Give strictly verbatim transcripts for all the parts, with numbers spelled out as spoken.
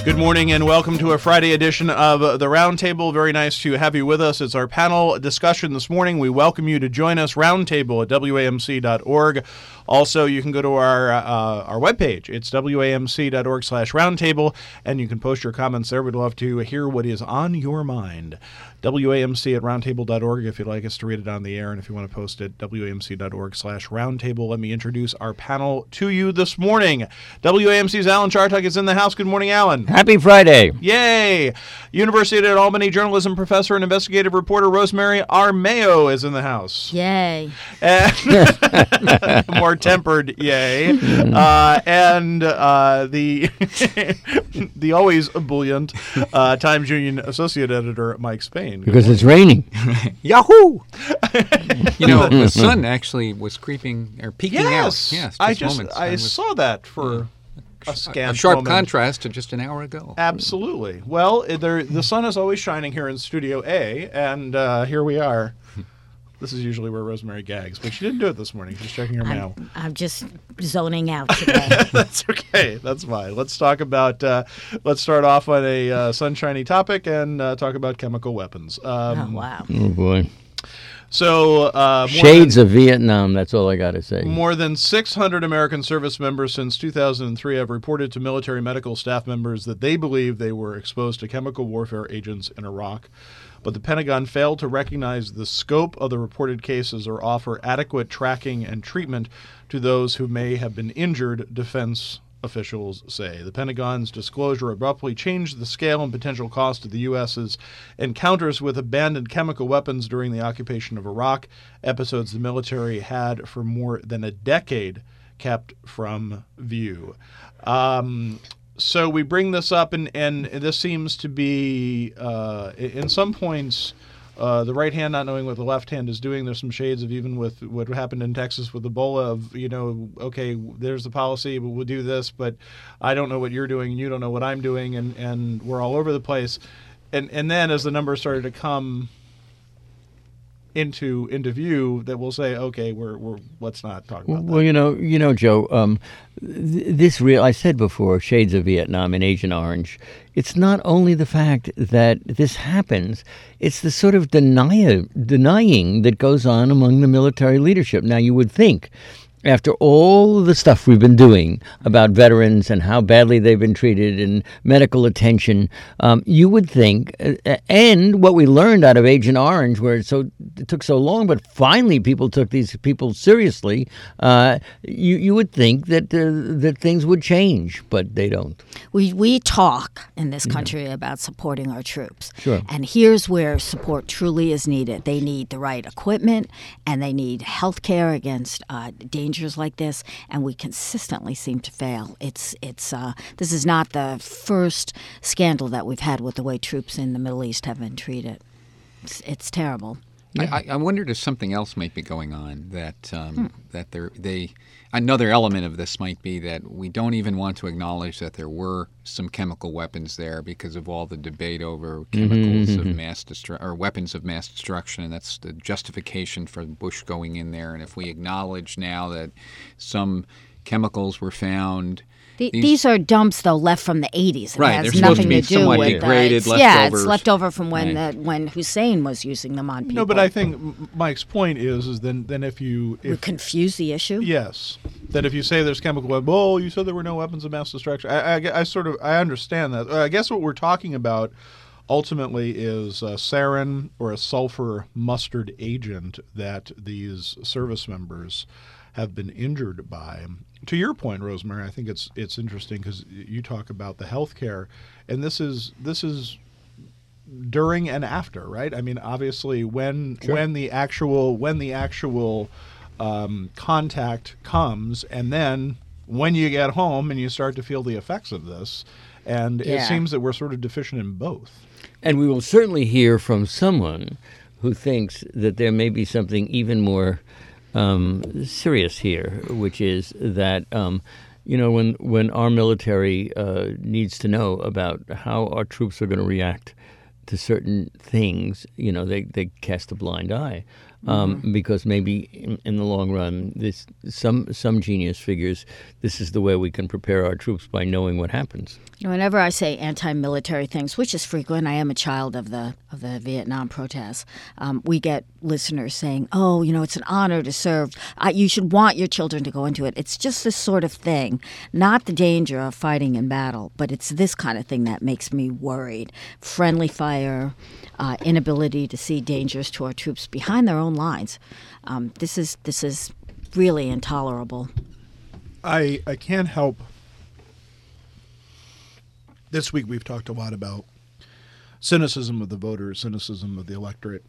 Good morning and welcome to a Friday edition of The Roundtable. Very nice to have you with us. It's our panel discussion this morning. We welcome you to join us, roundtable at W A M C dot org. Also, you can go to our uh, our webpage. It's W A M C dot org slash roundtable, and you can post your comments there. We'd love to hear what is on your mind. W A M C at roundtable dot org if you'd like us to read it on the air, and if you want to post it, W A M C dot org slash roundtable. Let me introduce our panel to you this morning. W A M C's Alan Chartuck is in the house. Good morning, Alan. Happy Friday. Yay. University at Albany journalism professor and investigative reporter Rosemary Armao is in the house. Yay. And more tempered yay. Uh, and uh, the the always ebullient uh, Times Union associate editor Mike Spain. Because it's raining. Yahoo! You know, the sun actually was creeping or peeking yes. out. Yes, just I just moments. I was, saw that for yeah. a scant A sharp moment. contrast to just an hour ago. Absolutely. Well, there, the sun is always shining here in Studio A, and uh, here we are. This is usually where Rosemary gags, but she didn't do it this morning. She's checking her mail. I'm, I'm just zoning out today. That's okay. That's fine. Let's talk about. Uh, let's start off on a uh, sunshiny topic and uh, talk about chemical weapons. Um, oh, wow. Oh, boy. So uh, more Shades than, of Vietnam, that's all I got to say. More than six hundred American service members since two thousand three have reported to military medical staff members that they believe they were exposed to chemical warfare agents in Iraq. But the Pentagon failed to recognize the scope of the reported cases or offer adequate tracking and treatment to those who may have been injured, defense officials say. The Pentagon's disclosure abruptly changed the scale and potential cost of the U S's encounters with abandoned chemical weapons during the occupation of Iraq, episodes the military had for more than a decade kept from view. Um, so we bring this up, and, and this seems to be, uh, in some points, Uh, the right hand not knowing what the left hand is doing. There's some shades of even with what happened in Texas with Ebola of, you know, okay, there's the policy, but we'll do this, but I don't know what you're doing, and you don't know what I'm doing, and, and we're all over the place. And and then as the numbers started to come into into view, that we'll say, okay, we're we're let's not talk about that. Well, you know, you know, Joe, um, th- this real I said before, Shades of Vietnam and Agent Orange. It's not only the fact that this happens, it's the sort of deny- denying that goes on among the military leadership. Now, you would think, after all the stuff we've been doing about veterans and how badly they've been treated and medical attention, um, you would think, uh, and what we learned out of Agent Orange, where it, so, it took so long, but finally people took these people seriously, uh, you, you would think that uh, that things would change, but they don't. We we talk in this country yeah. about supporting our troops. Sure. And here's where support truly is needed. They need the right equipment, and they need health care against uh, dangers like this, and we consistently seem to fail. It's it's uh, this is not the first scandal that we've had with the way troops in the Middle East have been treated. It's, it's terrible. Yeah. I, I wondered if something else might be going on, that um, hmm. that there they another element of this might be that we don't even want to acknowledge that there were some chemical weapons there because of all the debate over chemicals mm-hmm. of mass destru- or weapons of mass destruction, and that's the justification for Bush going in there. And if we acknowledge now that some chemicals were found. The, these, these are dumps, though, left from the eighties. It right, has they're nothing supposed to be to do somewhat with degraded uh, it's, Yeah, leftovers. it's left over from when right. the, when Hussein was using them on people. No, but I think Mike's point is, is then then if you if, we confuse the issue. Yes, that if you say there's chemical weapons, oh, you said there were no weapons of mass destruction. I, I, I sort of I understand that. I guess what we're talking about ultimately is a sarin or a sulfur mustard agent that these service members have been injured by. To your point, Rosemary, I think it's it's interesting because you talk about the health care, and this is this is during and after, right? I mean, obviously, when sure. when the actual when the actual um, contact comes, and then when you get home and you start to feel the effects of this, and yeah. it seems that we're sort of deficient in both. And we will certainly hear from someone who thinks that there may be something even more Um, serious here, which is that um, you know when when our military uh, needs to know about how our troops are going to react to certain things, you know they, they cast a blind eye. um, Mm-hmm. because maybe in, in the long run, this some some genius figures this is the way we can prepare our troops by knowing what happens. You know, whenever I say anti-military things, which is frequent, I am a child of the of the Vietnam protests. Um, we get listeners saying, "Oh, you know, it's an honor to serve. I, you should want your children to go into it." It's just this sort of thing, not the danger of fighting in battle, but it's this kind of thing that makes me worried. Friendly fire, uh, inability to see dangers to our troops behind their own lines. Um, this is this is really intolerable. I I can't help. This week we've talked a lot about cynicism of the voters, cynicism of the electorate.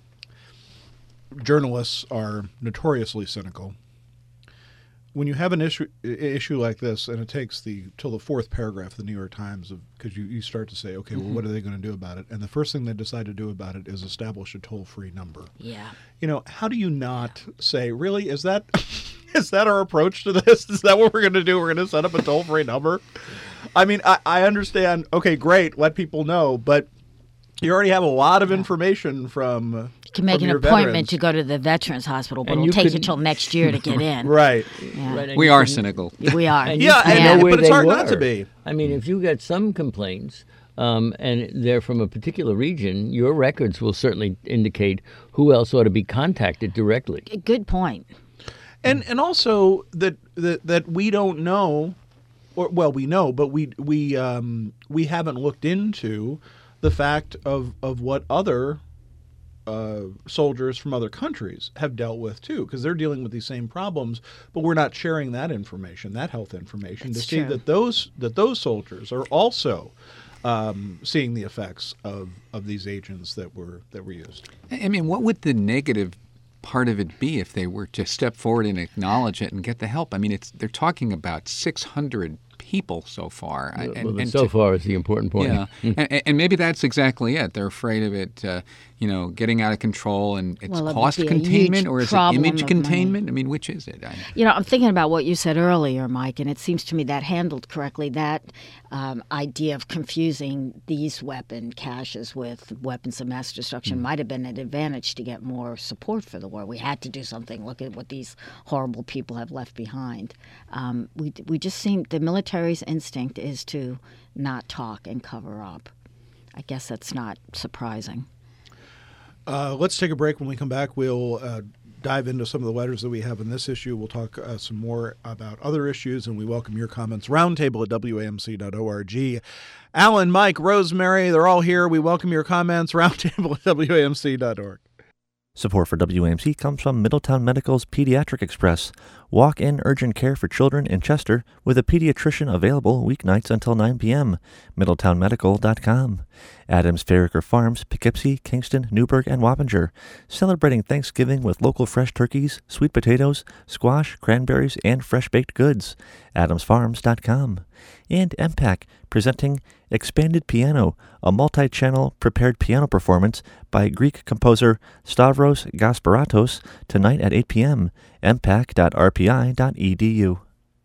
Journalists are notoriously cynical. When you have an issue issue like this, and it takes the till the fourth paragraph of the New York Times, because you, you start to say, okay, well, what are they going to do about it? And the first thing they decide to do about it is establish a toll-free number. Yeah. You know, how do you not say, really, is that is that our approach to this? Is that what we're going to do? We're going to set up a toll-free number? I mean, I, I understand, okay, great, let people know, but you already have a lot of information from You can make from an your appointment veterans. to go to the Veterans Hospital, but And it'll you take could- you till next year to get in. Right. Yeah. Right, and We you are can- cynical. We are. And Yeah, you can and- know where but it's they hard were. not to be. I mean, if you get some complaints um, and they're from a particular region, your records will certainly indicate who else ought to be contacted directly. Good point. And and also that that, that we don't know, or well, we know, but we we um, we haven't looked into the fact of of what other uh, soldiers from other countries have dealt with too, because they're dealing with these same problems, but we're not sharing that information, that health information, That's to see true. that those that those soldiers are also um, seeing the effects of, of these agents that were that were used. I mean, what would the negative part of it be if they were to step forward and acknowledge it and get the help? I mean, it's they're talking about six hundred people so far. I- Well, and, the and so to- far is the important point. Yeah, and, and maybe that's exactly it. They're afraid of it, uh, you know, getting out of control, and it's Well, it would cost be a containment huge or is it problem image of money. containment? I mean, which is it? I, You know, I'm thinking about what you said earlier, Mike, and it seems to me that handled correctly, that um, idea of confusing these weapon caches with weapons of mass destruction might have been an advantage to get more support for the war. We had to do something. Look at what these horrible people have left behind. Um, we we just seem the military's instinct is to not talk and cover up. I guess that's not surprising. Uh, let's take a break. When we come back, we'll uh, dive into some of the letters that we have in this issue. We'll talk uh, some more about other issues, and we welcome your comments. Roundtable at W A M C dot org. Alan, Mike, Rosemary, they're all here. We welcome your comments. Roundtable at W A M C dot org. Support for W A M C comes from Middletown Medical's Pediatric Express. Walk-in urgent care for children in Chester with a pediatrician available weeknights until nine p.m. middletown medical dot com. Adams Farraker Farms, Poughkeepsie, Kingston, Newburgh, and Wappinger. Celebrating Thanksgiving with local fresh turkeys, sweet potatoes, squash, cranberries, and fresh-baked goods. adams farms dot com. And M PAC, presenting Expanded Piano, a multi-channel prepared piano performance by Greek composer Stavros Gasparatos, tonight at eight p.m. m pac dot r p i dot e d u.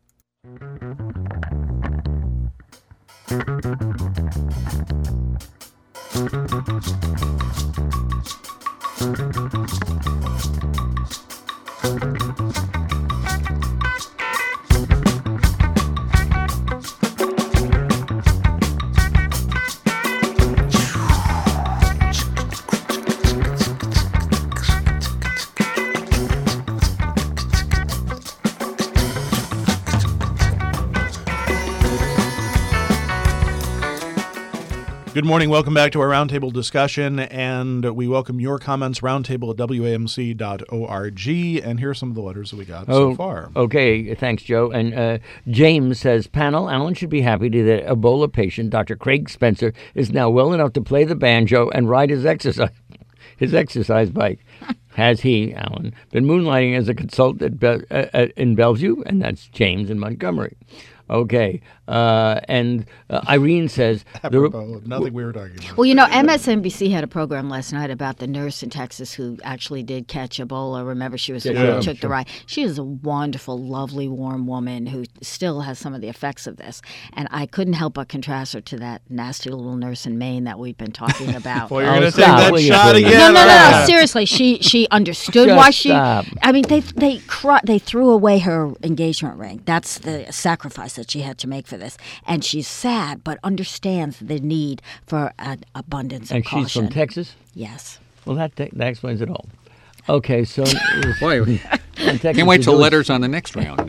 Good morning. Welcome back to our roundtable discussion, and we welcome your comments. Roundtable at W A M C dot org. And here are some of the letters that we got so far. Okay, thanks, Joe. And uh, James says, panel, Alan should be happy to that Ebola patient, Doctor Craig Spencer, is now well enough to play the banjo and ride his exercise his exercise bike. Has he, Alan, been moonlighting as a consultant at Be- uh, at, in Bellevue? And that's James in Montgomery. Okay. Uh, and uh, Irene says... the re- Apropos of nothing we were talking about. Well, you know, M S N B C had a program last night about the nurse in Texas who actually did catch Ebola. Remember, she was the Yeah, one yeah, who took sure. the ride. She is a wonderful, lovely, warm woman who still has some of the effects of this. And I couldn't help but contrast her to that nasty little nurse in Maine that we've been talking about. Boy, you're Oh, going to take stop, that will you shot please? again. No, no, no, no. aren't you? Seriously, she she understood Just why she. stop. I mean, they they cr- they threw away her engagement ring. That's the sacrifice that she had to make for this, and she's sad, but understands the need for an abundance of and caution. she's from Texas? Yes. Well, that that explains it all. Okay, so... Boy, in Texas, can't wait you till do what- letters on the next round.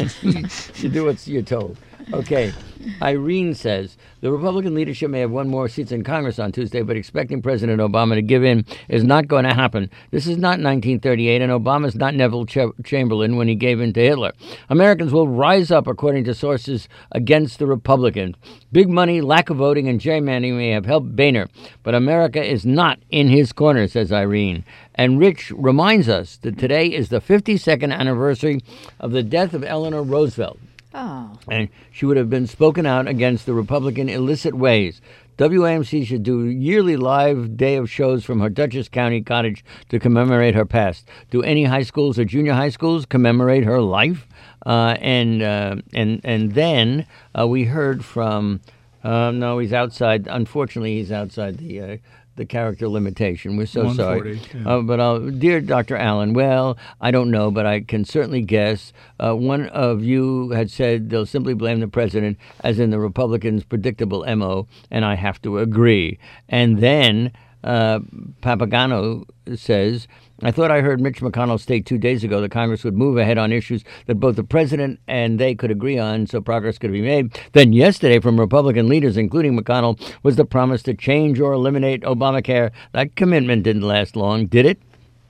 You do what you're told. Okay. Irene says, the Republican leadership may have won more seats in Congress on Tuesday, but expecting President Obama to give in is not going to happen. This is not nineteen thirty-eight, and Obama's not Neville Ch- Chamberlain when he gave in to Hitler. Americans will rise up, according to sources, against the Republicans. Big money, lack of voting, and gerrymandering may have helped Boehner, but America is not in his corner, says Irene. And Rich reminds us that today is the fifty-second anniversary of the death of Eleanor Roosevelt. Oh. And she would have been spoken out against the Republican illicit ways. W A M C should do yearly live day of shows from her Dutchess County cottage to commemorate her past. Do any high schools or junior high schools commemorate her life? Uh, and uh, and and then uh, we heard from uh, no, he's outside. Unfortunately, he's outside the. Uh, the character limitation. We're so sorry. one forty, yeah. Uh, but I'll, dear Doctor Allen, well, I don't know, but I can certainly guess. Uh, one of you had said they'll simply blame the president, as in the Republicans' predictable M O, and I have to agree. And then uh, Papagano says, I thought I heard Mitch McConnell state two days ago that Congress would move ahead on issues that both the president and they could agree on so progress could be made. Then yesterday from Republican leaders, including McConnell, was the promise to change or eliminate Obamacare. That commitment didn't last long, did it?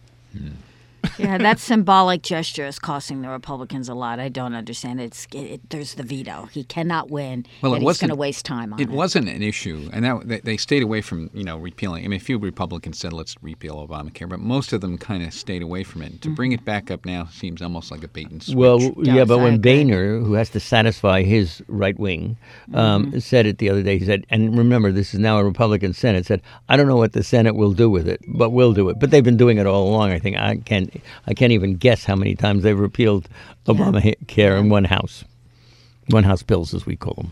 Yeah, that symbolic gesture is costing the Republicans a lot. I don't understand. It's it, it, there's the veto. He cannot win. Well, and it he's wasn't- going to waste time on it. It wasn't an issue, and that they, they stayed away from you know repealing. I mean, a few Republicans said let's repeal Obamacare, but most of them kind of stayed away from it. To bring it back up now seems almost like a bait and switch. Well, Does, yeah, but I when agree. Boehner, who has to satisfy his right wing, um, Mm-hmm. said it the other day, he said, and remember, this is now a Republican Senate, said, I don't know what the Senate will do with it, but we'll do it. But they've been doing it all along. I think I can't, I can't even guess how many times they've repealed Obamacare in one house, one house bills, as we call them.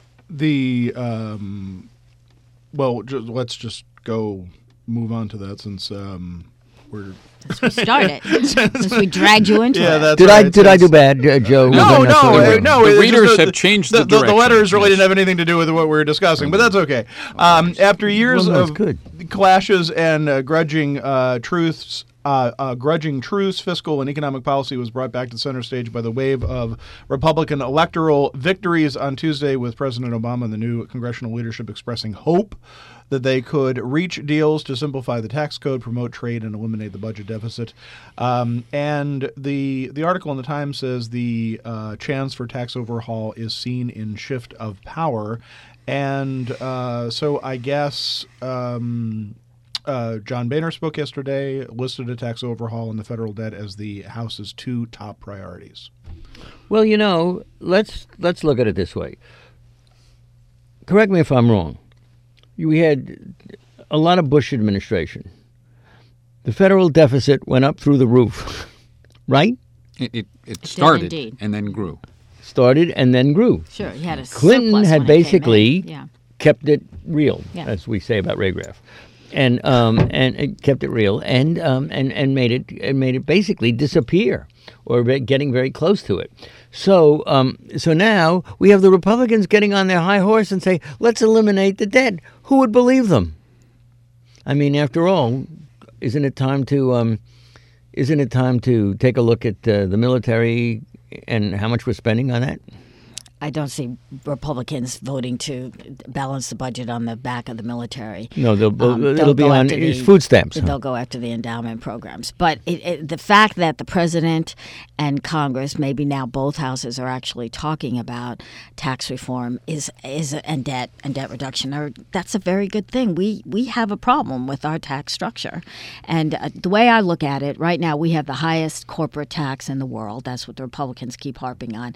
The um, well, ju- let's just go move on to that since um, we're Since we started, since we dragged you into yeah. it. That's Did I right, did I do since- bad, uh, Joe? No, Was I no, not uh, sort of- no. The it's just readers the- have changed the, the the, the direction, letters really yes. didn't have anything to do with what we were discussing, but that's okay. Um, after years Well, that's of good. clashes and uh, grudging uh, truths. Uh, uh, grudging truce, fiscal and economic policy was brought back to center stage by the wave of Republican electoral victories on Tuesday, with President Obama and the new congressional leadership expressing hope that they could reach deals to simplify the tax code, promote trade, and eliminate the budget deficit. Um, and the the article in the Times says the uh, chance for tax overhaul is seen in shift of power. And uh, so I guess... Um, Uh, John Boehner spoke yesterday, listed a tax overhaul and the federal debt as the House's two top priorities. Well, you know, let's let's look at it this way. Correct me if I'm wrong. We had a lot of Bush administration. The federal deficit went up through the roof, right? It, it, it started indeed. and then grew. Started and then grew. Sure, he had a Clinton surplus had when it came in. basically Yeah. kept it real, Yeah. as we say about Ray Graff, and um, and it kept it real, and um, and and made it and made it basically disappear, or be- getting very close to it. So um, so now we have the Republicans getting on their high horse and say, let's eliminate the debt. Who would believe them? I mean, after all, isn't it time to um, isn't it time to take a look at uh, the military and how much we're spending on that? I don't see Republicans voting to balance the budget on the back of the military. No, they'll, Um, it'll they'll be go on after the- it's food stamps. huh? They'll go after the endowment programs. But it, it, the fact that the president and Congress, maybe now both houses, are actually talking about tax reform is is and debt and debt reduction, are, that's a very good thing. We we have a problem with our tax structure, and uh, the way I look at it, right now we have the highest corporate tax in the world. That's what the Republicans keep harping on.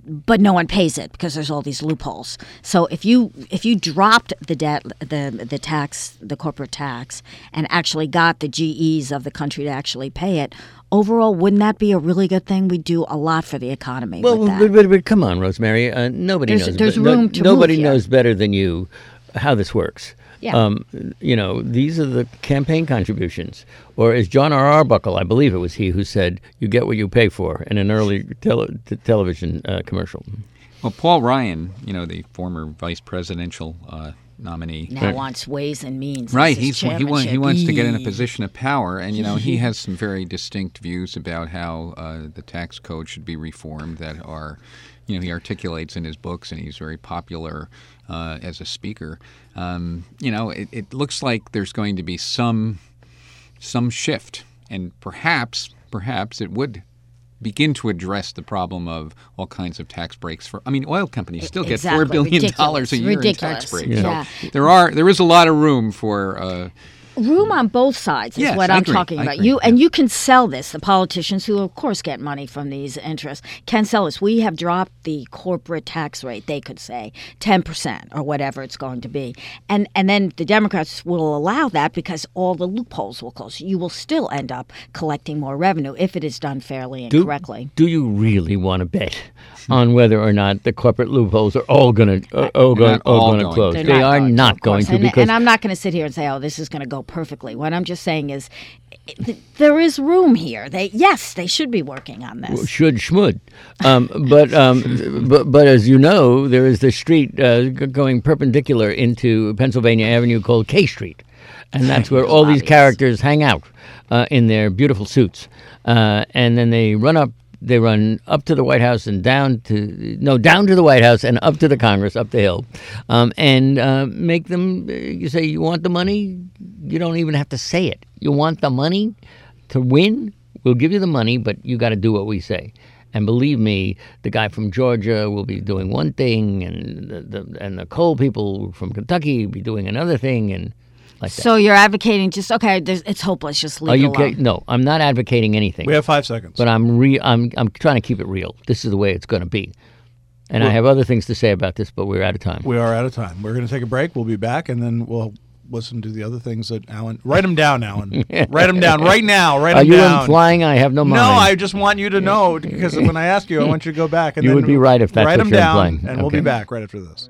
but no one pays it because there's all these loopholes. So if you if you dropped the debt, the the tax, the corporate tax, and actually got the G Es of the country to actually pay it, overall, wouldn't that be a really good thing? We'd do a lot for the economy. Well, with that. But, but, but come on, Rosemary. Uh, nobody There's- knows. there's no- room to Nobody move here. knows better than you how this works. Yeah. Um, you know, these are the campaign contributions. Or as John R. Arbuckle, I believe it was he who said, "You get what you pay for," in an early tele- t- television uh, commercial. Well, Paul Ryan, you know, the former vice presidential uh, nominee. now Right. wants Ways and Means. as Right, his he's he, want, he wants to get in a chairmanship. position of power, and you know he has some very distinct views about how uh, the tax code should be reformed. That are, you know, he articulates in his books, and he's very popular uh, as a speaker. Um, you know, it, it looks like there's going to be some some shift, and perhaps perhaps it would begin to address the problem of all kinds of tax breaks for. I mean, oil companies still get Exactly. four billion dollars a year Ridiculous. in tax breaks. Ridiculous. So Yeah. there are there is a lot of room for. Uh, Room on both sides is Yes, what I I'm agree. talking I about. agree. You and you can sell this. The politicians, who of course get money from these interests, can sell this. We have dropped the corporate tax rate. They could say ten percent or whatever it's going to be, and and then the Democrats will allow that because all the loopholes will close. You will still end up collecting more revenue if it is done fairly and Do, correctly. do you really want to bet on whether or not the corporate loopholes are all going to uh, all going, not all all going to going close? They're They are going to, not of going course. to and, because and I'm not going to sit here and say, "Oh, this is going to go perfectly." What I'm just saying is, th- there is room here. They yes, they should be working on this. should schmud. Um, but, um, but but as you know, there is this street uh, g- going perpendicular into Pennsylvania Avenue called K Street, and that's where all these Lobbyists. characters hang out uh, in their beautiful suits, uh, and then they run up. They run up to the White House and down to no down to the White House and up to the Congress, up the hill, um, and uh, make them. Uh, you say you want the money. You don't even have to say it. You want the money to win. We'll give you the money, but you got to do what we say. And believe me, the guy from Georgia will be doing one thing, and the, the and the coal people from Kentucky will be doing another thing, and like that. So you're advocating just okay? There's, it's hopeless. Just leave Are it you? alone. Ca- no, I'm not advocating anything. We have five seconds. But I'm re I'm I'm trying to keep it real. This is the way it's going to be. And I have other things to say about this, but we're out of time. We are out of time. We're going to take a break. We'll be back, and then we'll listen to the other things that Alan. Write them down, Alan. Write them down right now. Write Are them you down. implying I have no mind? No, I just want you to know because when I ask you, I want you to go back and You then would be right if that's write what them you're down, implying. and we'll be Okay. back right after this.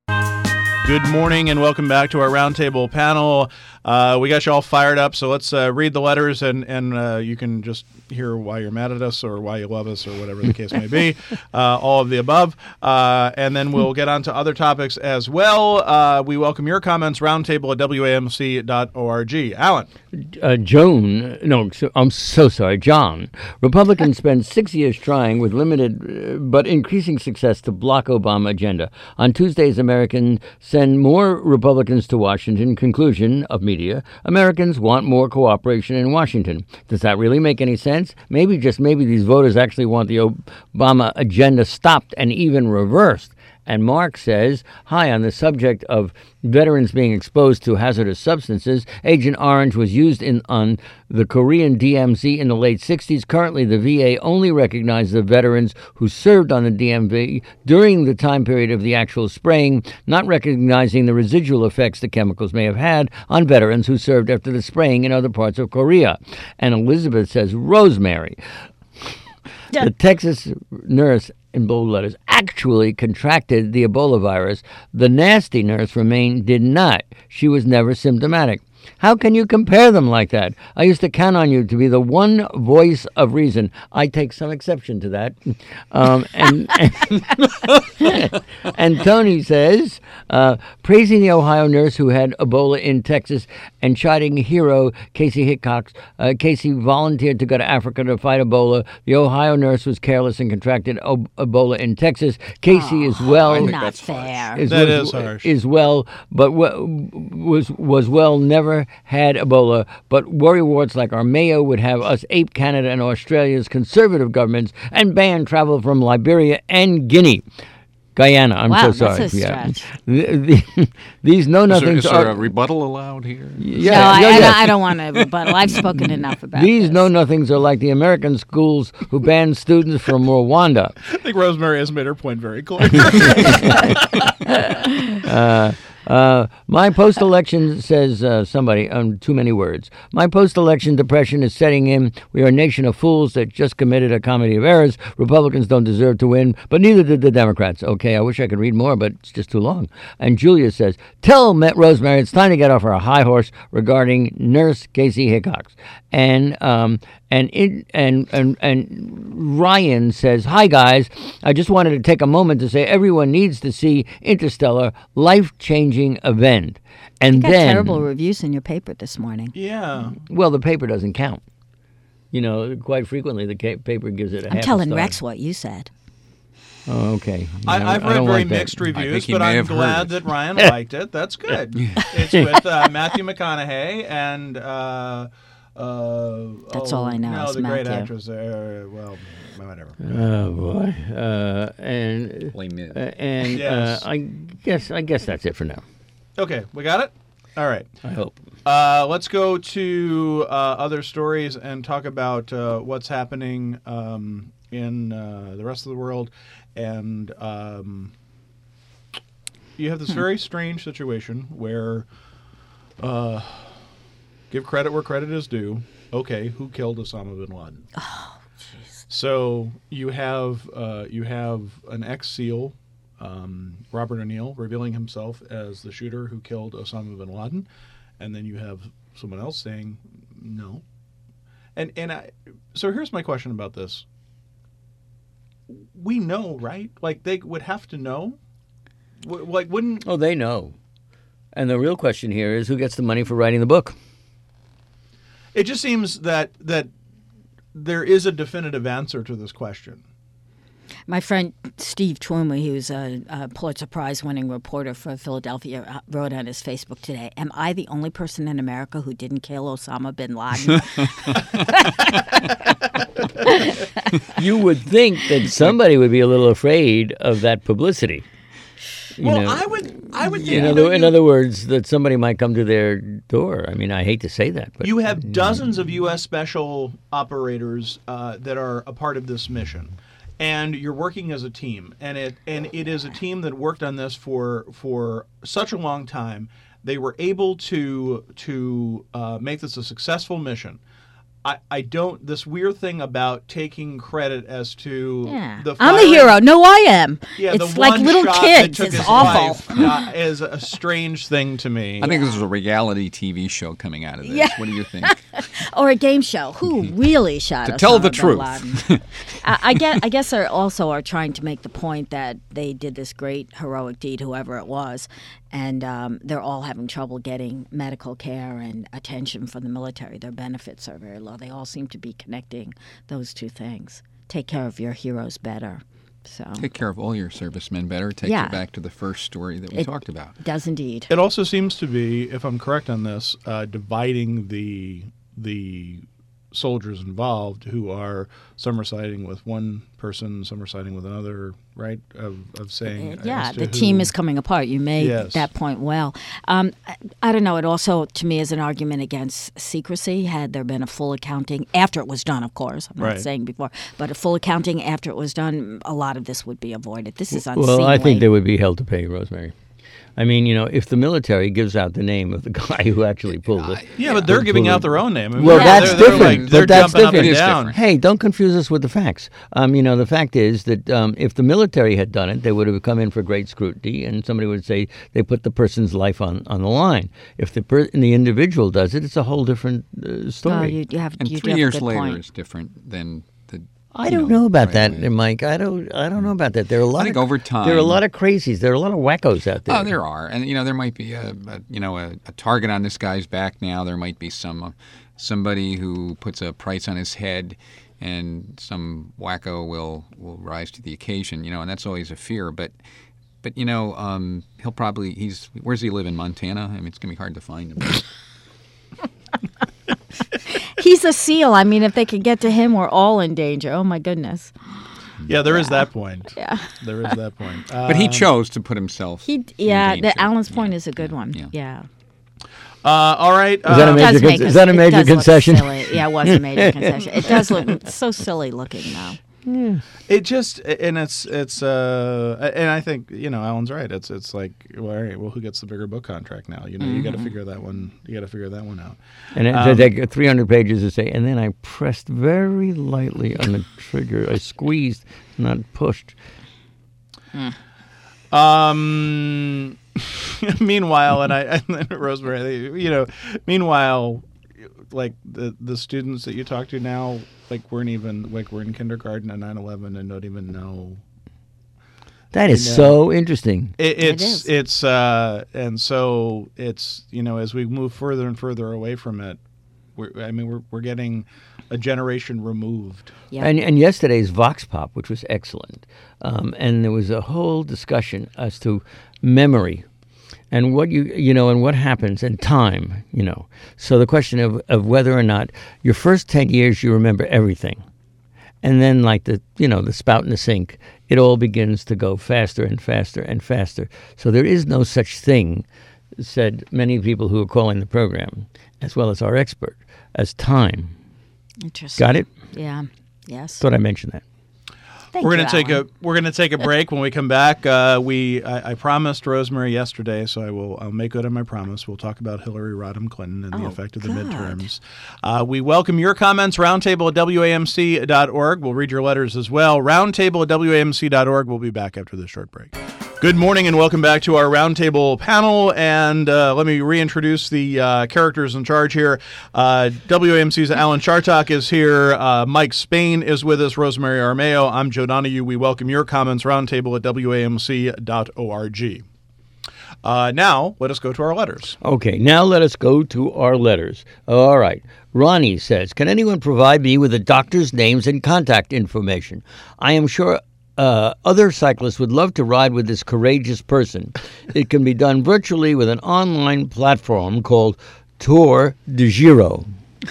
Good morning and welcome back to our roundtable panel. Uh, we got you all fired up, so let's uh, read the letters, and and uh, you can just hear why you're mad at us or why you love us or whatever the case may be. Uh, all of the above, uh, and then we'll get on to other topics as well. Uh, we welcome your comments. Roundtable at W A M C dot org. Alan. Uh, Joan, no, so, I'm so sorry, John. Republicans spent six years trying with limited uh, but increasing success to block Obama agenda. On Tuesdays, Americans send more Republicans to Washington. Conclusion of media, Americans want more cooperation in Washington. Does that really make any sense? Maybe, just maybe, these voters actually want the Obama agenda stopped and even reversed. And Mark says, hi, on the subject of veterans being exposed to hazardous substances, Agent Orange was used in on the Korean D M Z in the late sixties. Currently, the V A only recognizes the veterans who served on the D M V during the time period of the actual spraying, not recognizing the residual effects the chemicals may have had on veterans who served after the spraying in other parts of Korea. And Elizabeth says, Rosemary, the Texas nurse, in bold letters, actually contracted the Ebola virus. The nasty nurse, Remain, did not. She was never symptomatic. How can you compare them like that? I used to count on you to be the one voice of reason. I take some exception to that. Um, and, and, and Tony says, uh, praising the Ohio nurse who had Ebola in Texas and chiding hero Casey Hickox. Uh, Casey volunteered to go to Africa to fight Ebola. The Ohio nurse was careless and contracted o- Ebola in Texas. Casey is well. Not that's fair. Is, That was, is harsh. Is well, but w- was was well never had Ebola. But worry warts like our mayo would have us ape Canada and Australia's conservative governments and ban travel from Liberia and Guinea. Guyana. I'm Wow, so sorry. that's a Yeah. stretch. The- the- these know Is there, nothings is there are. a rebuttal allowed here? yeah, no, I, yeah, I, yeah. I don't want to rebuttal. I've spoken enough about These this. know nothings are like the American schools who banned students from Rwanda. I think Rosemary has made her point very clear. Uh, uh, my post-election, says uh, somebody, um, too many words. My post-election depression is setting in. We are a nation of fools that just committed a comedy of errors. Republicans don't deserve to win, but neither did the Democrats. Okay, I wish I could read more, but it's just too long. And Julia says, tell Met Rosemary it's time to get off our high horse regarding Nurse Casey Hickox. And um, and it, and and and Ryan says, hi guys, I just wanted to take a moment to say everyone needs to see Interstellar, life-changing event. And You got then, terrible reviews in your paper this morning. yeah. well, the paper doesn't count. You know, quite frequently the ca- paper gives it a I'm half telling a star. Rex what you said. Oh, okay. I, No, I've I read don't very like that. mixed reviews, think he but may I'm have heard glad it. that Ryan liked it. That's good. It's with uh, Matthew McConaughey and uh, uh, That's oh, all I know No, is the great Matthew. actress. Uh, well, whatever. Oh boy. Uh, and Les Mis. uh, and Yes. uh, I guess I guess that's it for now. Okay, we got it. All right. I hope. Uh, let's go to uh, other stories and talk about uh, what's happening um, in uh, the rest of the world. And um, you have this very strange situation where, uh, give credit where credit is due. Okay, who killed Osama bin Laden? Oh, jeez. So you have uh, you have an ex-SEAL, um, Robert O'Neill, revealing himself as the shooter who killed Osama bin Laden, and then you have someone else saying no. And and I, so here's my question about this. We know, right? Like they would have to know. W- like wouldn't Oh, they know. And the real question here is who gets the money for writing the book? it just seems that that there is a definitive answer to this question. My friend Steve Twomey, who's a, a Pulitzer Prize-winning reporter for Philadelphia, uh, wrote on his Facebook today, am I the only person in America who didn't kill Osama bin Laden? You would think that somebody would be a little afraid of that publicity. You well, know? I would I would think in, you other, know, in you- other words, that somebody might come to their door. I mean, I hate to say that, but You have dozens of U S special operators uh, that are a part of this mission, and you're working as a team. And it and it is a team that worked on this for for such a long time. They were able to to uh, make this a successful mission. I, I don't this weird thing about taking credit as to Yeah. the I'm the firing- hero. No, I am. Yeah, it's the like one little shot kids. That took It's his awful. life, uh, is a strange thing to me. I think this is a reality T V show coming out of this. Yeah. What do you think? Or a game show. Who really shot To tell the Osama bin truth. Laden? I, I guess I guess they also are trying to make the point that they did this great heroic deed, whoever it was, and um, they're all having trouble getting medical care and attention from the military. Their benefits are very low. They all seem to be connecting those two things. Take care of your heroes better. So Take care of all your servicemen better. Takes Yeah. you back to the first story that we It- talked about. does indeed. It also seems to be, if I'm correct on this, uh, dividing the the soldiers involved, who are some are siding with one person, some are siding with another, right? Of, of saying, Uh, yeah, as to the team who- is coming apart. You made Yes. that point well. Um, I, I don't know. It also, to me, is an argument against secrecy. Had there been a full accounting after it was done, of course, I'm not Right. saying before, but a full accounting after it was done, a lot of this would be avoided. This is unseemly. well, I think they would be held to pay, Rosemary. I mean, you know, if the military gives out the name of the guy who actually pulled it. Yeah, but they're giving out their own name. I mean, Well, they're- that's they're, they're different, Like, they're but that's jumping up different. and It is down. different. Hey, don't confuse us with the facts. Um, you know, the fact is that um, if the military had done it, they would have come in for great scrutiny, and somebody would say they put the person's life on, on the line. If the per- and the individual does it, it's a whole different uh, story. Oh, you, you have, And you do three have a years good later point. is different than the. I you don't know about right that, away. Mike. I don't. I don't know about that. There are a lot. I think of, over there are a time- lot of crazies. There are a lot of wackos out there. Oh, there are, and you know there might be a, a you know a, a target on this guy's back now. There might be some uh, somebody who puts a price on his head, and some wacko will will rise to the occasion. You know, and that's always a fear. But but you know um, he'll probably he's where's he live in Montana? I mean, it's gonna be hard to find him. He's a SEAL. I mean, if they could get to him, we're all in danger. Oh, my goodness. Yeah, there is that point. Yeah. There is that point. Uh, But he chose to put himself. He, yeah, in the danger. Alan's point Yeah. is a good one. Yeah. Yeah. uh, all right. Is that a um, major Does con- make is us- that a it major does look concession? silly. Yeah, it was a major concession. It does look so silly looking now. It just and it's it's uh and I think you know Alan's right. It's it's like well, all right, well, who gets the bigger book contract now? You know, you got to figure that one. You got to figure that one out. And it, Um, they get three hundred pages to say, and then I pressed very lightly on the trigger. I squeezed, not pushed. Um. meanwhile, and I and Rosemary, you know, meanwhile, like the the students that you talk to now, like weren't even like we're in kindergarten at nine eleven and don't even know. That is You know. so interesting. It, it's is. it's uh and so it's you know as we move further and further away from it, we're, I mean we're we're getting a generation removed. Yeah. And, and yesterday's Vox Pop, which was excellent, um, and there was a whole discussion as to memory and what you you know and what happens and time. You know, so the question of, of whether or not your first ten years you remember everything, and then like the you know the spout in the sink, it all begins to go faster and faster and faster. So there is no such thing, said many people who are calling the program, as well as our expert, as time. Interesting. Got it? Yeah. Yes. Thought I mentioned that. Thank We're you, gonna take Alan. a we're gonna take a break. When we come back, uh, we I, I promised Rosemary yesterday, so I will I'll make good on my promise. We'll talk about Hillary Rodham Clinton and the Oh, effect of the good. midterms. Uh, we welcome your comments. Roundtable at W A M C dot org. We'll read your letters as well. Roundtable at W A M C dot org. We'll be back after this short break. Good morning and welcome back to our roundtable panel. And uh, let me reintroduce the uh, characters in charge here. Uh, W A M C's Alan Chartock is here. Uh, Mike Spain is with us. Rosemary Armeo. I'm Joe Donahue. We welcome your comments. Roundtable at W A M C dot org. Uh, now, let us go to our letters. Okay, now let us go to our letters. All right. Ronnie says, can anyone provide me with the doctor's names and contact information? I am sure uh, other cyclists would love to ride with this courageous person. It can be done virtually with an online platform called Tour de Giro.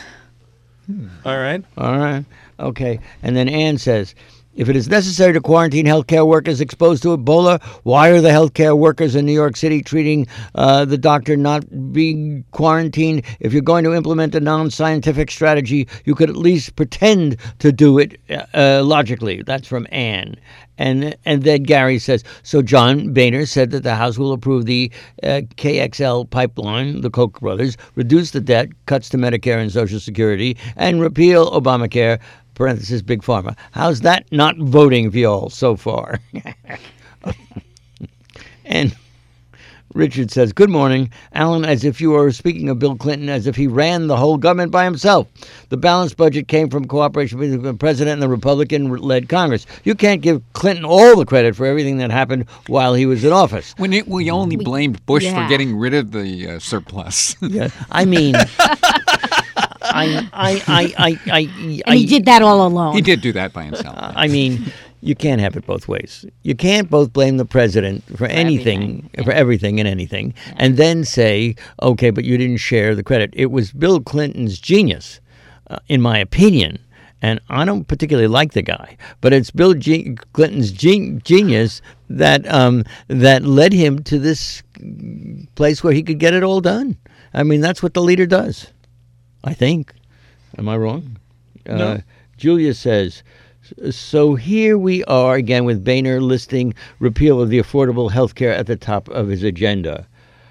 All right. All right. Okay. And then Ann says, if it is necessary to quarantine healthcare workers exposed to Ebola, why are the healthcare workers in New York City treating uh, the doctor not being quarantined? If you're going to implement a non-scientific strategy, you could at least pretend to do it uh, logically. That's from Ann. And and then Gary says, so John Boehner said that the House will approve the uh, K X L pipeline, the Koch brothers, reduce the debt, cuts to Medicare and Social Security, and repeal Obamacare, parenthesis, Big Pharma. How's that not voting for y'all so far? And Richard says, good morning, Alan, as if you were speaking of Bill Clinton, as if he ran the whole government by himself. The balanced budget came from cooperation between the president and the Republican-led Congress. You can't give Clinton all the credit for everything that happened while he was in office. When it, we only blamed Bush yeah. for getting rid of the uh, surplus. Yeah, I mean, I, I, I, I, I, And he did that all alone. He did do that by himself. I mean, you can't have it both ways. You can't both blame the president for, anything, everything, for everything and anything, and then say, okay, but you didn't share the credit. It was Bill Clinton's genius, uh, in my opinion, and I don't particularly like the guy, but it's Bill G- Clinton's ge- genius that um, that led him to this place where he could get it all done. I mean, that's what the leader does, I think. Am I wrong? No. Uh, Julia says, so here we are again with Boehner listing repeal of the Affordable Health Care at the top of his agenda.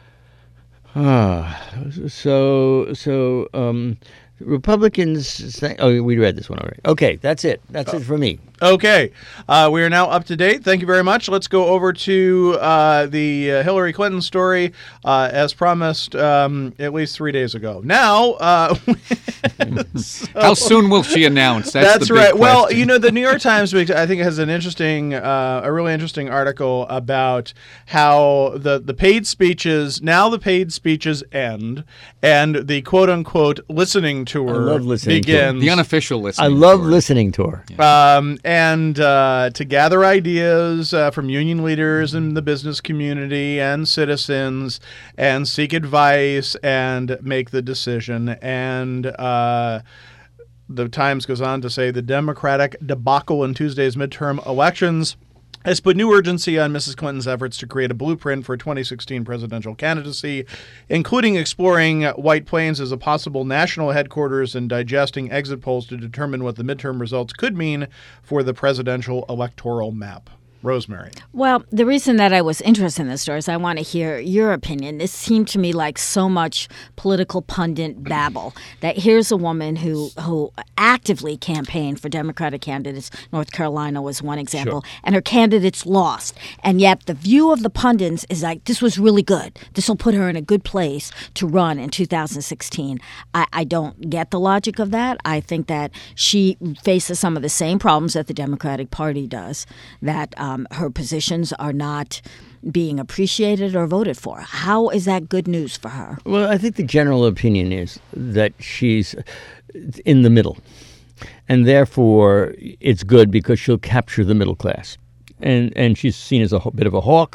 Ah, so so um, Republicans say, oh, we read this one already. Okay, that's it. That's it for me. Okay, uh, we are now up to date. Thank you very much. Let's go over to uh, the uh, Hillary Clinton story, uh, as promised um, at least three days ago. Now, uh, so, How soon will she announce? That's, that's the big right. Well, question. you know, the New York Times, I think, has an interesting, uh, a really interesting article about how the the paid speeches now the paid speeches end, and the quote unquote listening tour I love listening tour. begins. the unofficial I listening. love tour. listening to her. Um, and uh, to gather ideas uh, from union leaders in the business community and citizens, and seek advice and make the decision. And uh, The Times goes on to say the Democratic debacle in Tuesday's midterm elections has put new urgency on Missus Clinton's efforts to create a blueprint for twenty sixteen presidential candidacy, including exploring White Plains as a possible national headquarters and digesting exit polls to determine what the midterm results could mean for the presidential electoral map. Rosemary. Well, the reason that I was interested in this story is I want to hear your opinion. This seemed to me like so much political pundit babble that here's a woman who who actively campaigned for Democratic candidates. North Carolina was one example, sure. and her candidates lost. And yet the view of the pundits is like, this was really good. This will put her in a good place to run in two thousand sixteen. I, I don't get the logic of that. I think that she faces some of the same problems that the Democratic Party does, that um, Um, her positions are not being appreciated or voted for. How is that good news for her? Well, I think the general opinion is that she's in the middle, and therefore it's good because she'll capture the middle class. And and she's seen as a bit of a hawk.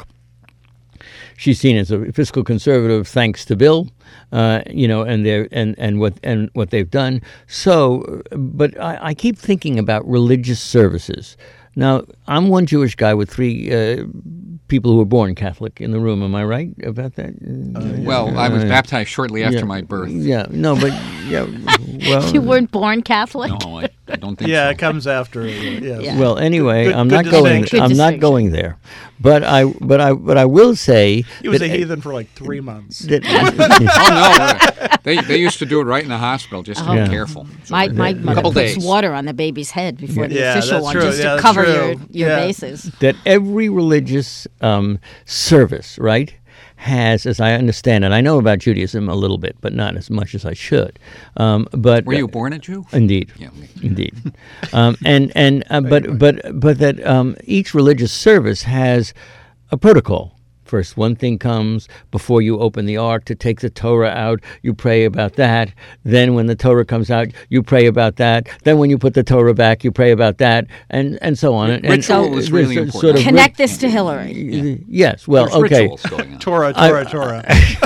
She's seen as a fiscal conservative, thanks to Bill, uh, you know, and their and and what and what they've done. So, but I, I keep thinking about religious services. Now, I'm one Jewish guy with three uh, people who were born Catholic in the room. Am I right about that? Uh, well, uh, I was baptized shortly after yeah, my birth. Yeah, no, but yeah, well, you weren't born Catholic. No, I, I don't think. Yeah, so. it comes after. Yes. Yeah. Well, anyway, Good- I'm good not going. distinction. I'm Good not going there. But I, but I, but I will say He was that, a heathen for like three months. that- Oh no, they they used to do it right in the hospital just to Oh. be Yeah. careful. So My, my a mother couple puts days. water on the baby's head before the Yeah, official that's one, true. just Yeah, to that's cover true. your, your Yeah. bases. that every religious um, service, right, has, as I understand it, I know about Judaism a little bit, but not as much as I should. Um, but Were you born a Jew? Indeed, Yeah. okay. indeed. um, and and uh, but but but that um, each religious service has a protocol. First, one thing comes before you open the ark to take the Torah out. You pray about that. Then, when the Torah comes out, you pray about that. Then, when you put the Torah back, you pray about that, and and so on. And, and Ritual so is really there's a important. sort of Connect rit- this to Hillary. Yes. Well, There's okay. rituals going on. Torah, I- Torah, Torah.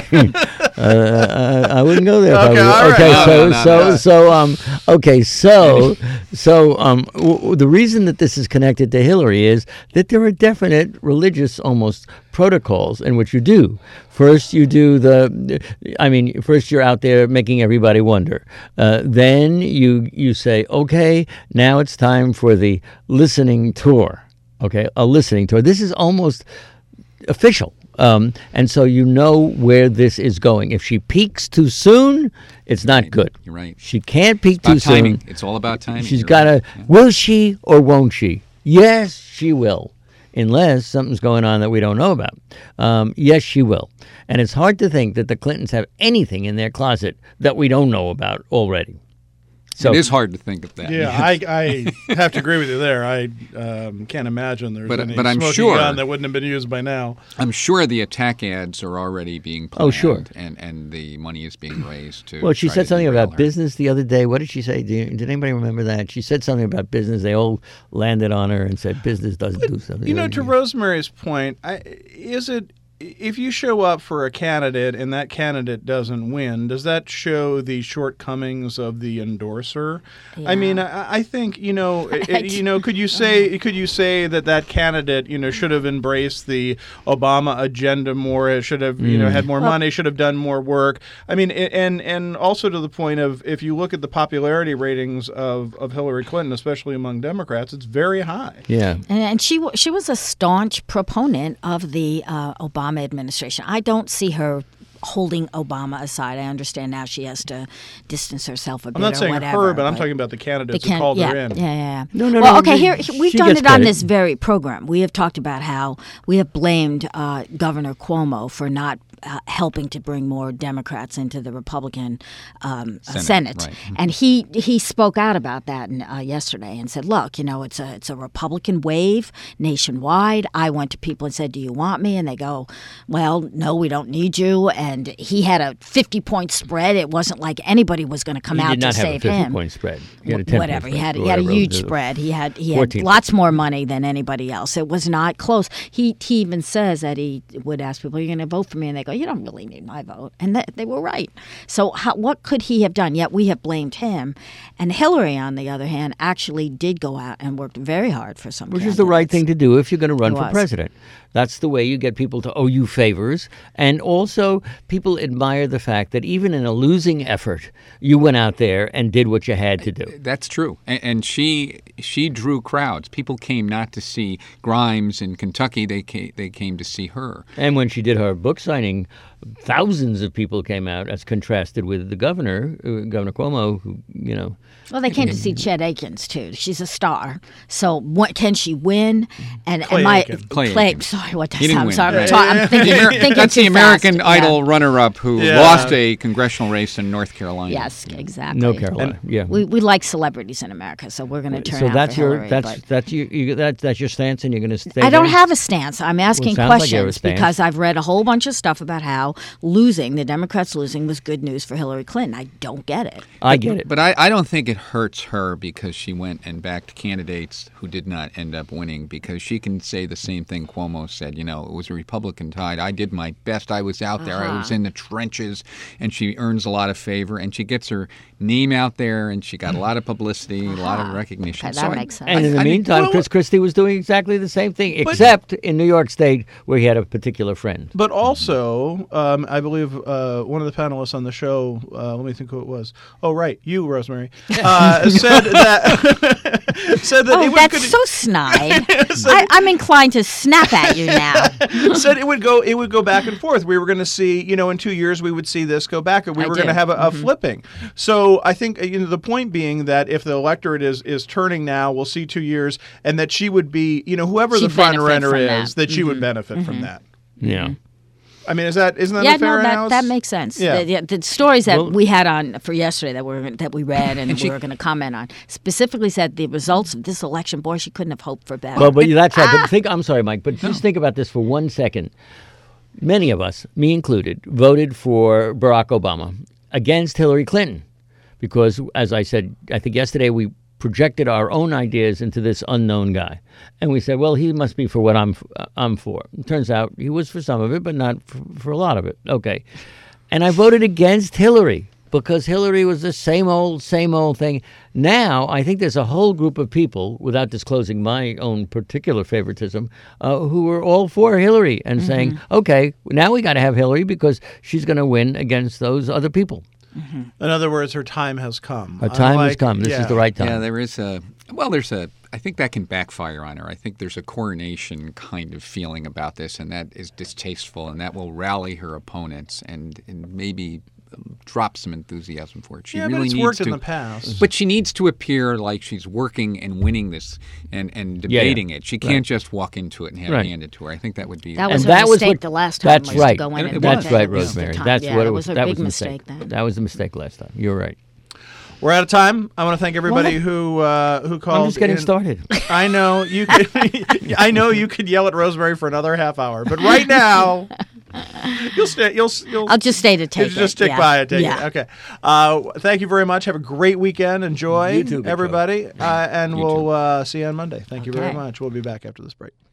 uh, I wouldn't go there. Okay, probably. all right. Okay, No, so no, no, so no. so um okay, so so um w- w- the reason that this is connected to Hillary is that there are definite religious almost protocols in which you do. First, you do the, I mean, first you're out there making everybody wonder. Uh, then you you say, okay, now it's time for the listening tour. Okay, a listening tour. This is almost official. Um, and so you know where this is going. If she peaks too soon, it's not good. You're right. She can't peak About too timing. soon. It's all about timing. She's You're got to, right. Yeah. will she or won't she? Yes, she will. Unless something's going on that we don't know about. Um, yes, she will. And it's hard to think that the Clintons have anything in their closet that we don't know about already. So It is hard to think of that. Yeah, I, I have to agree with you there. I um, can't imagine there's But- any but I'm smoking sure- gun that wouldn't have been used by now. I'm sure the attack ads are already being planned. Oh, sure. And, and the money is being raised to. Well, she try said to something derail about her. business the other day. What did she say? Do you, did anybody remember that? She said something about business. They all landed on her and said business doesn't do something. You know, to Rosemary's point, I, is it if you show up for a candidate and that candidate doesn't win, does that show the shortcomings of the endorser? I mean, I, I think you know, it, it- you know, could you say could you say that that candidate you know should have embraced the Obama agenda more? It should have you know had more money, should have done more work. I mean, a- and and also to the point of if you look at the popularity ratings of of Hillary Clinton, especially among Democrats, it's very high. Yeah. And, and she wa- she was a staunch proponent of the uh, Obama administration. I don't see her holding Obama aside. I understand now she has to distance herself a bit. I'm not or saying whatever, her, but I'm talking about the candidates the can- who called yeah, her in. Yeah, yeah, yeah. No, no, well, no, okay, the- here we've she done gets it on credit. this very program. We have talked about how we have blamed uh, Governor Cuomo for not uh, helping to bring more Democrats into the Republican um, Senate, Senate, right. and he he spoke out about that in, uh, yesterday and said, "Look, you know, it's a it's a Republican wave nationwide. I went to people and said, 'Do you want me?' And they go, 'Well, no, we don't need you.' And he had a fifty point spread. It wasn't like anybody was going to come He out did not to have a save fifty him. point spread. He had a ten Whatever. point He had spread, he had a whatever. huge Uh, spread. He had he had fourteen. lots more money than anybody else. It was not close. He he even says that he would ask people, "Are you going to vote for me?" And they go, go, you don't really need my vote. And th- they were right. So how, what could he have done? Yet we have blamed him. And Hillary, on the other hand, actually did go out and worked very hard for some Which is the right thing to do if you're going to run It for was. president. That's the way you get people to owe you favors. And also, people admire the fact that even in a losing effort, you went out there and did what you had to do. That's true, and, and she she drew crowds. People came not to see Grimes in Kentucky; they came, they came to see her. And when she did her book signing, thousands of people came out, as contrasted with the governor, uh, Governor Cuomo, who, you know. Well, they came to see Chet Akins, too. She's a star. So what, can she win? And Clay am I, Aiken. Clay Clay, Aiken. sorry, what did I He say? didn't I'm win, sorry. I'm, right. ta- I'm thinking, thinking That's too the American fast. Idol Yeah. runner-up who Yeah. lost a congressional race in North Carolina. Yes, exactly. No Carolina, yeah. We, we like celebrities in America, so we're going to turn So out that's for your Hillary, that's but- that's you, you that, that's your stance, and you're going to stay I don't there? have a stance. I'm asking sounds like you have a questions stance. because I've read a whole bunch of stuff about how losing, the Democrats losing, was good news for Hillary Clinton. I don't get it. I get it. But I, I don't think it hurts her because she went and backed candidates who did not end up winning, because she can say the same thing Cuomo said. You know, it was a Republican tide. I did my best. I was out there. I was Uh-huh. in the trenches. And she earns a lot of favor. And she gets her name out there. And she got a lot of publicity, a lot of recognition. Okay, So that I- makes sense. And in the I mean, meantime, well- Chris Christie was doing exactly the same thing, except in New York State, where he had a particular friend. But also, um, I believe uh, one of the panelists on the show, uh, let me think who it was. Oh, right, you, Rosemary, uh, said that said that Oh, it would that's could- so snide. I, I'm inclined to snap at you now. said it would go it would go back and forth. We were going to see, you know, in two years we would see this go back, and we I were going to do. have a, a flipping. So I think, you know, the point being that if the electorate is is turning now, we'll see two years, and that she would be, you know, whoever the She'd front benefit runner from is, that. that she would benefit from that. Yeah. I mean, is that isn't that Yeah, a fair no, that, analysis? that makes sense. Yeah. The, yeah, the stories that Well- we had on for yesterday that were that we read and, And she- we were going to comment on specifically said the results of this election. Boy, she couldn't have hoped for better. Well, but that's right. But think, I'm sorry, Mike, but just think about this for one second. Many of us, me included, voted for Barack Obama against Hillary Clinton because, as I said, I think yesterday we projected our own ideas into this unknown guy, and we said, "Well, he must be for what I'm I'm for." It turns out he was for some of it, but not for, for a lot of it. Okay, and I voted against Hillary because Hillary was the same old, same old thing. Now, I think there's a whole group of people, without disclosing my own particular favoritism, uh, who are all for Hillary and Mm-hmm. saying, okay, now we got to have Hillary because she's going to win against those other people. In other words, her time has come. Her time has Unlike- come. This yeah. is the right time. Yeah, there is a well. There's a. I think that can backfire on her. I think there's a coronation kind of feeling about this, and that is distasteful, and that will rally her opponents and, and maybe um, drop some enthusiasm for it. She Yeah, really but it's needs worked to, in the past. But she needs to appear like she's working and winning this and, and Yeah, yeah. debating it. She can't just walk into it and have Right. it handed to her. I think that would be. that was and her that was mistake what, the last time. That's was right. To go in And and it vote was. That's right, that was the Rosemary. time. That's yeah, what that it was was. her That big was a mistake mistake. then. That was the mistake last time. You're right. We're out of time. I want to thank everybody who uh, who called. I'm just getting in. started. I know you. Could, I know you could yell at Rosemary for another half hour, but right now, you'll stay. You'll. you'll I'll just stay to take you'll just it. stick yeah. by it. Take yeah. it. Okay. Uh, thank you very much. Have a great weekend. Enjoy, You too, Victor. everybody, uh, and You we'll too. uh, see you on Monday. Thank you very Okay. much. We'll be back after this break.